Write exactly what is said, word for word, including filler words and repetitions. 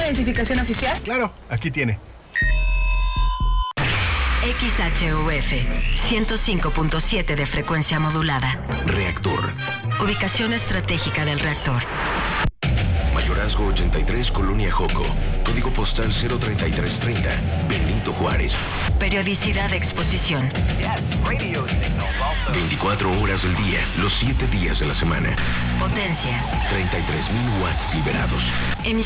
identificación oficial? Claro, aquí tiene. X H U F, ciento cinco punto siete de frecuencia modulada. Reactor. Ubicación estratégica del reactor. Mayorazgo ochenta y tres, Colonia Joco. Código postal cero treinta y tres treinta, Benito Juárez. Periodicidad de exposición. veinticuatro horas del día, los siete días de la semana. Potencia. treinta y tres mil watts liberados. Emisión.